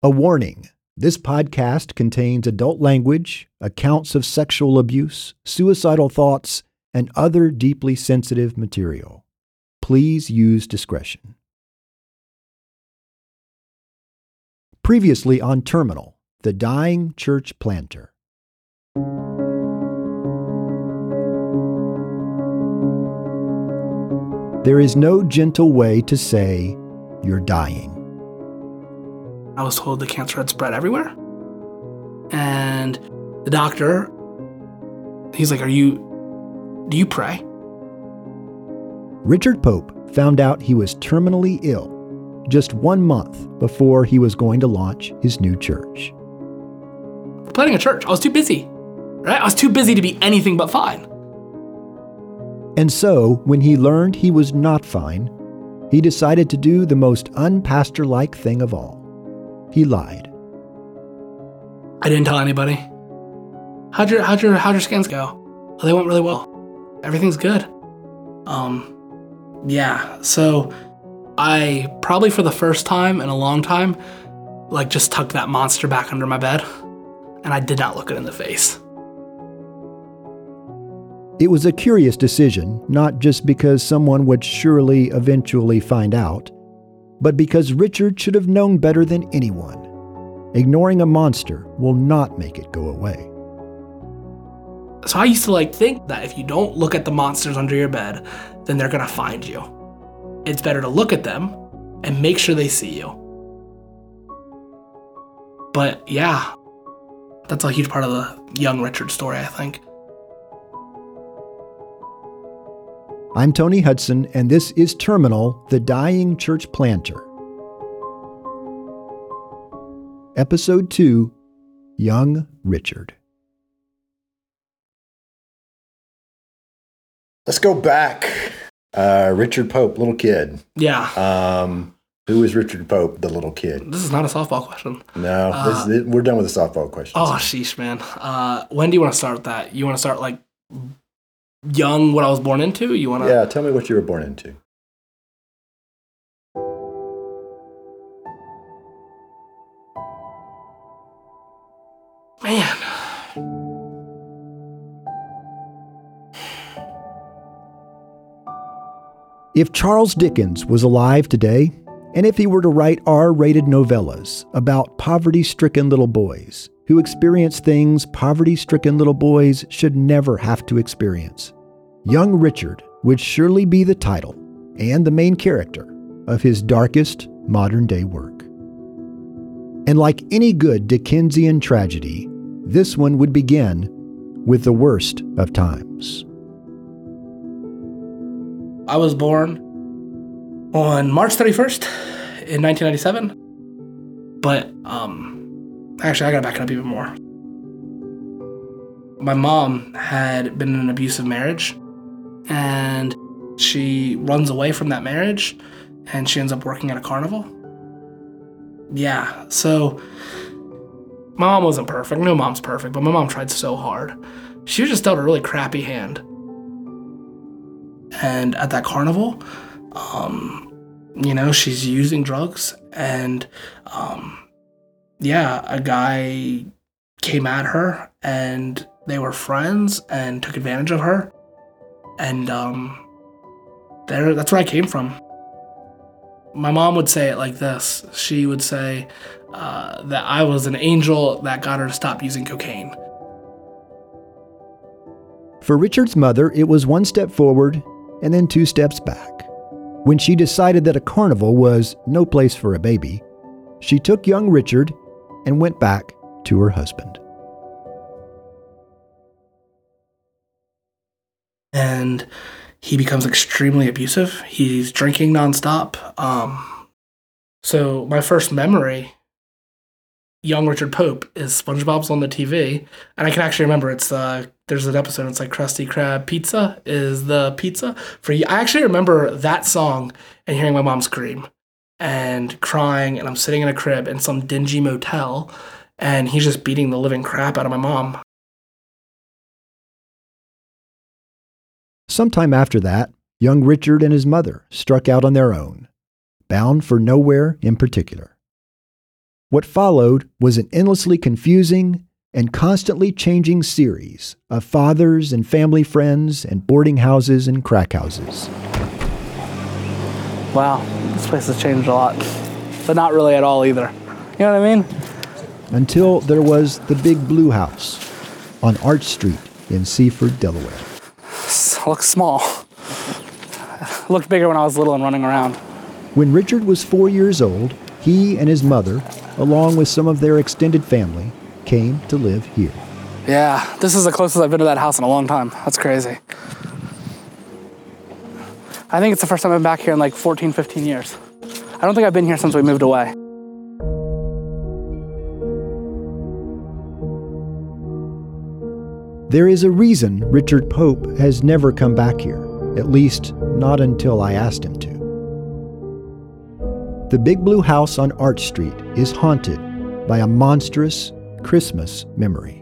A warning. This podcast contains adult language, accounts of sexual abuse, suicidal thoughts, and other deeply sensitive material. Please use discretion. Previously on Terminal, the Dying Church Planter. There is no gentle way to say you're dying. I was told the cancer had spread everywhere. And the doctor, he's like, do you pray? Richard Pope found out he was terminally ill just 1 month before he was going to launch his new church. Planning a church. I was too busy, right? I was too busy to be anything but fine. And so, when he learned he was not fine, he decided to do the most unpastor-like thing of all. He lied. I didn't tell anybody. How'd your scans go? Oh, they went really well. Everything's good. So I probably for the first time in a long time, just tucked that monster back under my bed, and I did not look it in the face. It was a curious decision, not just because someone would surely eventually find out, but because Richard should have known better than anyone. Ignoring a monster will not make it go away. So I used to think that if you don't look at the monsters under your bed, then they're gonna find you. It's better to look at them and make sure they see you. But yeah, that's a huge part of the young Richard story, I think. I'm Tony Hudson, and this is Terminal, the Dying Church Planter. Episode 2, Young Richard. Let's go back. Richard Pope, little kid. Yeah. Who is Richard Pope, the little kid? This is not a softball question. No, we're done with the softball questions. Oh, sheesh, man. When do you want to start with that? You want to start young, what I was born into? Yeah, tell me what you were born into. Man. If Charles Dickens was alive today, and if he were to write R-rated novellas about poverty-stricken little boys who experience things poverty-stricken little boys should never have to experience, Young Richard would surely be the title and the main character of his darkest modern-day work. And like any good Dickensian tragedy, this one would begin with the worst of times. I was born on March 31st in 1997, but actually I gotta back it up even more. My mom had been in an abusive marriage, and she runs away from that marriage, and she ends up working at a carnival. Yeah, so my mom wasn't perfect. No mom's perfect, but my mom tried so hard. She was just dealt a really crappy hand. And at that carnival, she's using drugs, and a guy came at her, and they were friends and took advantage of her. And that's where I came from. My mom would say it like this. She would say that I was an angel that got her to stop using cocaine. For Richard's mother, it was one step forward and then 2 steps back. When she decided that a carnival was no place for a baby, she took young Richard and went back to her husband. And he becomes extremely abusive. He's drinking nonstop. So my first memory, young Richard Pope, is SpongeBob's on the TV, and I can actually remember there's an episode. It's Krusty Krab pizza is the pizza for you. I actually remember that song and hearing my mom scream and crying, and I'm sitting in a crib in some dingy motel, and he's just beating the living crap out of my mom. Sometime after that, young Richard and his mother struck out on their own, bound for nowhere in particular. What followed was an endlessly confusing and constantly changing series of fathers and family friends and boarding houses and crack houses. Wow, this place has changed a lot. But not really at all either. You know what I mean? Until there was the Big Blue House on Arch Street in Seaford, Delaware. It looks small. It looked bigger when I was little and running around. When Richard was 4 years old, he and his mother, along with some of their extended family, came to live here. Yeah, this is the closest I've been to that house in a long time. That's crazy. I think it's the first time I've been back here in like 14, 15 years. I don't think I've been here since we moved away. There is a reason Richard Pope has never come back here, at least not until I asked him to. The Big Blue House on Arch Street is haunted by a monstrous Christmas memory.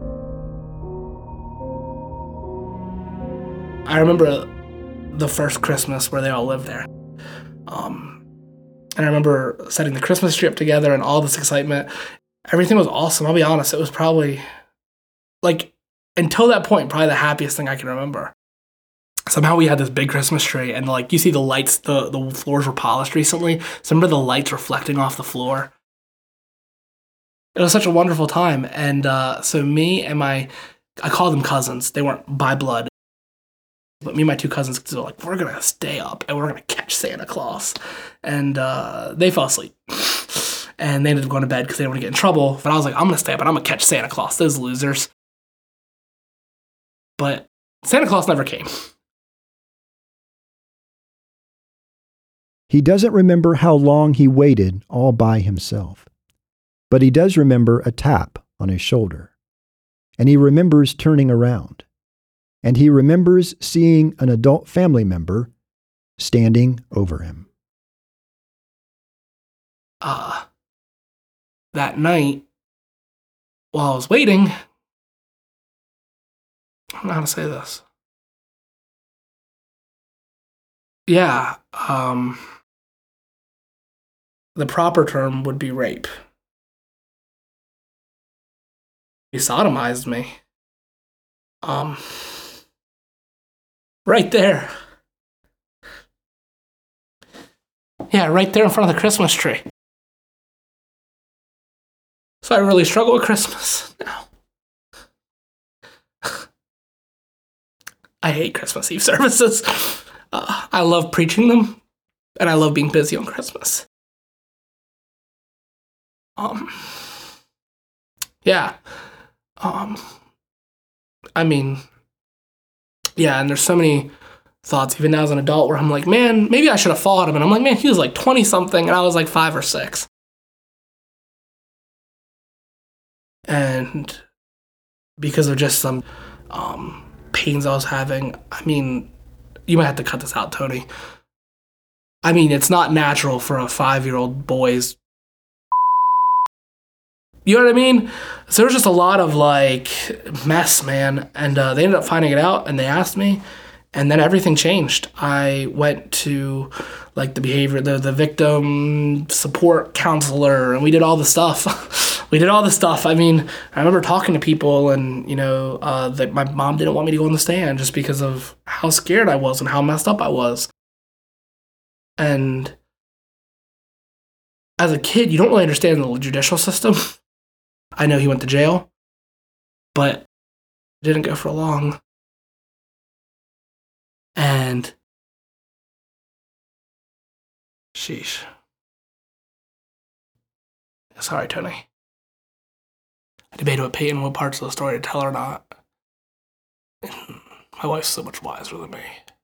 I remember the first Christmas where they all lived there. And I remember setting the Christmas tree up together and all this excitement. Everything was awesome. I'll be honest, it was probably, like, until that point, probably the happiest thing I can remember. Somehow we had this big Christmas tree, and like you see the lights, the floors were polished recently. So remember the lights reflecting off the floor? It was such a wonderful time. And so me and I call them cousins. They weren't by blood. But me and my two cousins were like, we're going to stay up and we're going to catch Santa Claus. And they fell asleep. And they ended up going to bed because they didn't want to get in trouble. But I was like, I'm going to stay up and I'm going to catch Santa Claus. Those losers. But Santa Claus never came. He doesn't remember how long he waited all by himself. But he does remember a tap on his shoulder. And he remembers turning around. And he remembers seeing an adult family member standing over him. That night, while I was waiting, I don't know how to say this. Yeah, the proper term would be rape. He sodomized me. Right there. Yeah, right there in front of the Christmas tree. So I really struggle with Christmas now. I hate Christmas Eve services. I love preaching them, and I love being busy on Christmas. Yeah. I mean, yeah, and there's so many thoughts, even now as an adult, where I'm like, man, maybe I should have fought him. And I'm like, man, he was like 20-something, and I was like 5 or 6. And because of just some pains I was having, I mean, you might have to cut this out, Tony. I mean, it's not natural for a 5-year-old boy's... You know what I mean? So there was just a lot of, like, mess, man. And they ended up finding it out, and they asked me, and then everything changed. I went to, like, the victim support counselor, and we did all the stuff. I mean, I remember talking to people, and, you know, that my mom didn't want me to go on the stand just because of how scared I was and how messed up I was. And as a kid, you don't really understand the judicial system. I know he went to jail, but it didn't go for long. And sheesh. Sorry, Tony. I debated with Peyton what parts of the story to tell her or not. My wife's so much wiser than me.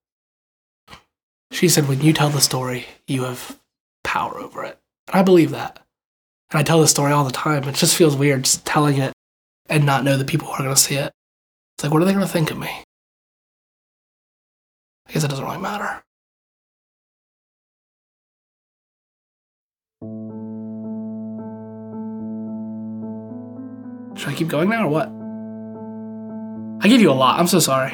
She said, when you tell the story, you have power over it. And I believe that. And I tell this story all the time. It just feels weird just telling it and not know the people who are going to see it. It's like, what are they going to think of me? I guess it doesn't really matter. Should I keep going now or what? I gave you a lot. I'm so sorry.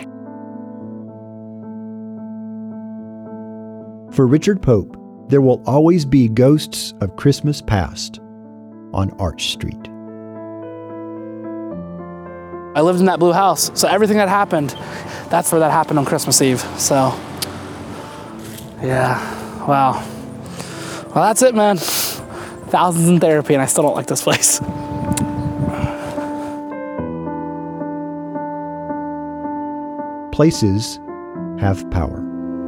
For Richard Pope, there will always be ghosts of Christmas past. on Arch Street. I lived in that blue house, so everything that happened, that's where that happened on Christmas Eve. So, yeah, wow. Well, that's it, man. Thousands in therapy, and I still don't like this place. Places have power.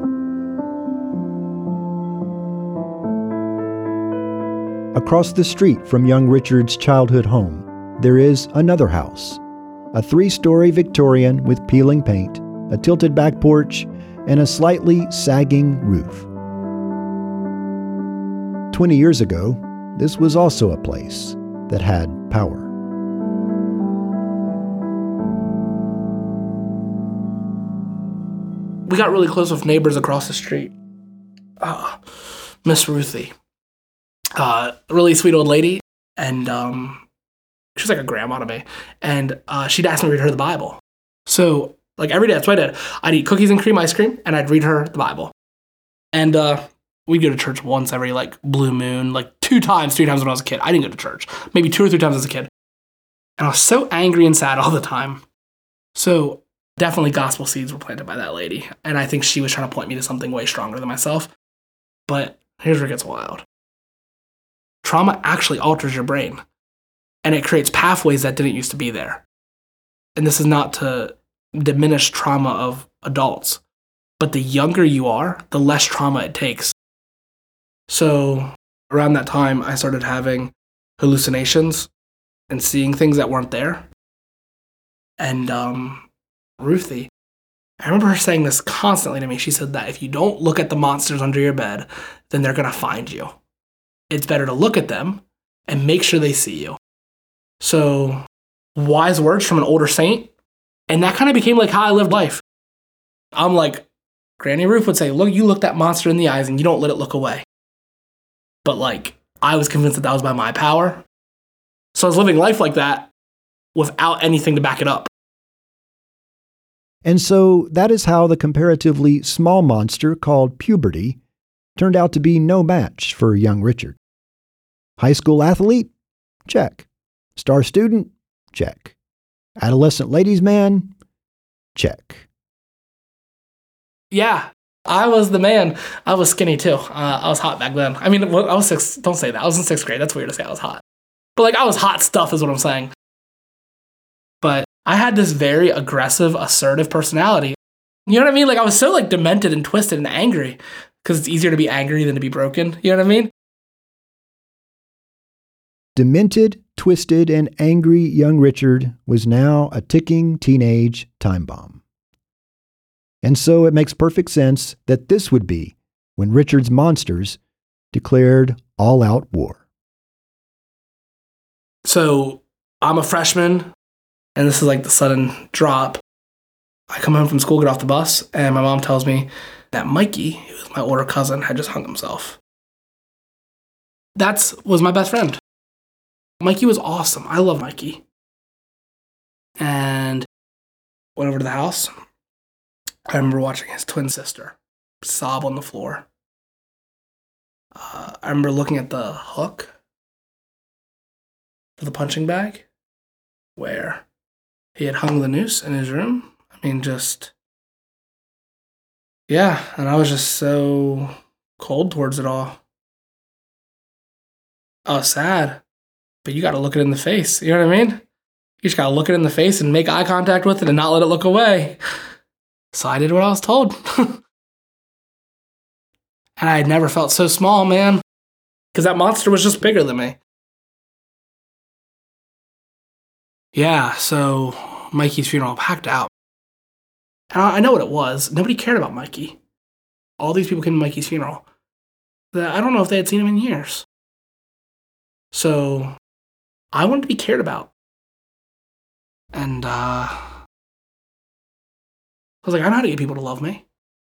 Across the street from young Richard's childhood home, there is another house, a 3-story Victorian with peeling paint, a tilted back porch, and a slightly sagging roof. 20 years ago, this was also a place that had power. We got really close with neighbors across the street. Miss Ruthie. A really sweet old lady, and she was like a grandma to me. And she'd ask me to read her the Bible. So, like every day, that's what I did. I'd eat cookies and cream ice cream, and I'd read her the Bible. And we'd go to church once every like blue moon, like 3 times when I was a kid. I didn't go to church. Maybe 2 or 3 times as a kid. And I was so angry and sad all the time. So definitely gospel seeds were planted by that lady. And I think she was trying to point me to something way stronger than myself. But here's where it gets wild. Trauma actually alters your brain. And it creates pathways that didn't used to be there. And this is not to diminish trauma of adults. But the younger you are, the less trauma it takes. So around that time, I started having hallucinations and seeing things that weren't there. And Ruthie, I remember her saying this constantly to me. She said that if you don't look at the monsters under your bed, then they're going to find you. It's better to look at them and make sure they see you. So, wise words from an older saint. And that kind of became like how I lived life. I'm like, Granny Ruth would say, look, you look that monster in the eyes and you don't let it look away. But like, I was convinced that was by my power. So I was living life like that without anything to back it up. And so that is how the comparatively small monster called puberty turned out to be no match for young Richard. High school athlete? Check. Star student? Check. Adolescent ladies' man? Check. Yeah, I was the man. I was skinny too. I was hot back then. I mean, I was 6. Don't say that. I was in 6th grade. That's weird to say I was hot. But like, I was hot stuff is what I'm saying. But I had this very aggressive, assertive personality. You know what I mean? Like, I was so like demented and twisted and angry because it's easier to be angry than to be broken. You know what I mean? Demented, twisted, and angry young Richard was now a ticking teenage time bomb. And so it makes perfect sense that this would be when Richard's monsters declared all-out war. So I'm a freshman, and this is like the sudden drop. I come home from school, get off the bus, and my mom tells me that Mikey, who was my older cousin, had just hung himself. That was my best friend. Mikey was awesome. I love Mikey. And went over to the house. I remember watching his twin sister sob on the floor. I remember looking at the hook for the punching bag where he had hung the noose in his room. I mean, just, yeah. And I was just so cold towards it all. I was sad, but you got to look it in the face. You know what I mean? You just got to look it in the face and make eye contact with it and not let it look away. So I did what I was told. And I had never felt so small, man. Because that monster was just bigger than me. Yeah, so Mikey's funeral packed out. And I know what it was. Nobody cared about Mikey. All these people came to Mikey's funeral. I don't know if they had seen him in years. So I wanted to be cared about. And I was like, I know how to get people to love me.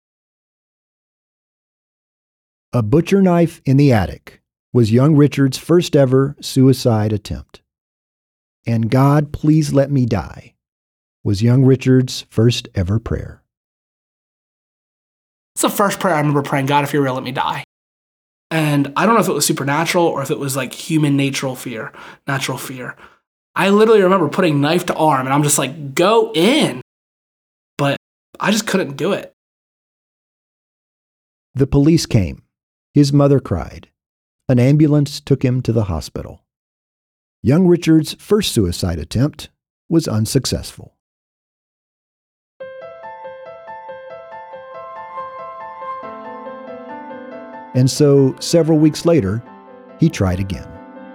A butcher knife in the attic was young Richard's first ever suicide attempt. And God, please let me die was young Richard's first ever prayer. It's the first prayer I remember praying, God, if you're real, let me die. And I don't know if it was supernatural or if it was like human natural fear. I literally remember putting knife to arm and I'm just like, go in. But I just couldn't do it. The police came. His mother cried. An ambulance took him to the hospital. Young Richard's first suicide attempt was unsuccessful. And so, several weeks later, he tried again.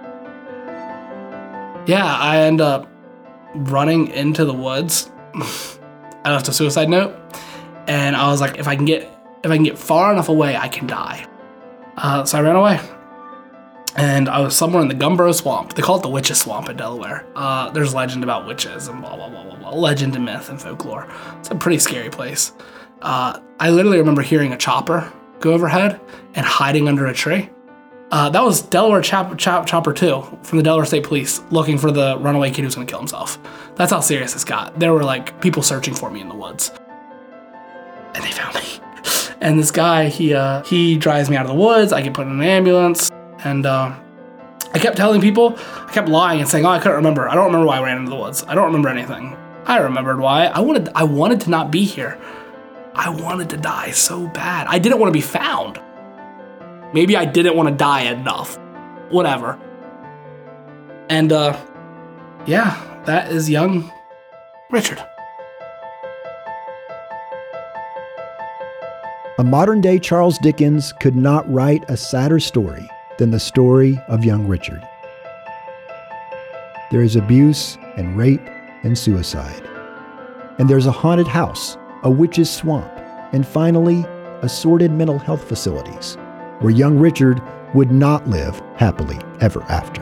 Yeah, I end up running into the woods. I left a suicide note, and I was like, if I can get far enough away, I can die. So I ran away, and I was somewhere in the Gumboro Swamp. They call it the Witches Swamp in Delaware. There's legend about witches and blah blah blah blah blah. Legend and myth and folklore. It's a pretty scary place. I literally remember hearing a chopper go overhead and hiding under a tree. That was Delaware Chopper 2 from the Delaware State Police looking for the runaway kid who was going to kill himself. That's how serious this got. There were like people searching for me in the woods. And they found me. And this guy, he drives me out of the woods. I get put in an ambulance. And I kept telling people, I kept lying and saying, oh, I couldn't remember. I don't remember why I ran into the woods. I don't remember anything. I remembered why. I wanted to not be here. I wanted to die so bad. I didn't want to be found. Maybe I didn't want to die enough. Whatever. And yeah, that is young Richard. A modern-day Charles Dickens could not write a sadder story than the story of young Richard. There is abuse and rape and suicide. And there's a haunted house, a witch's swamp, and finally, assorted mental health facilities, where young Richard would not live happily ever after.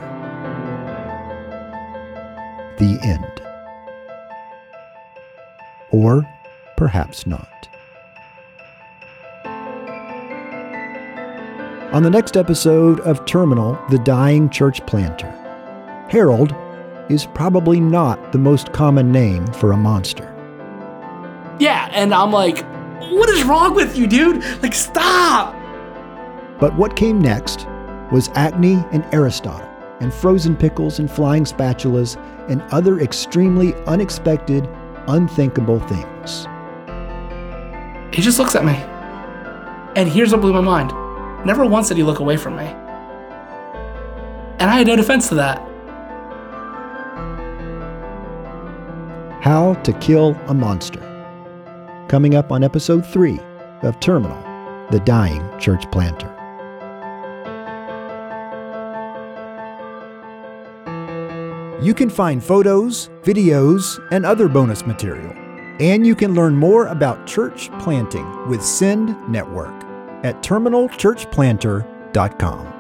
The end. Or perhaps not. On the next episode of Terminal, The Dying Church Planter, Harold is probably not the most common name for a monster. Yeah, and I'm like, what is wrong with you, dude? Like, stop! But what came next was acne and Aristotle, and frozen pickles and flying spatulas, and other extremely unexpected, unthinkable things. He just looks at me. And here's what blew my mind. Never once did he look away from me. And I had no defense to that. How to Kill a Monster. Coming up on episode 3 of Terminal, The Dying Church Planter. You can find photos, videos, and other bonus material. And you can learn more about church planting with Send Network at terminalchurchplanter.com.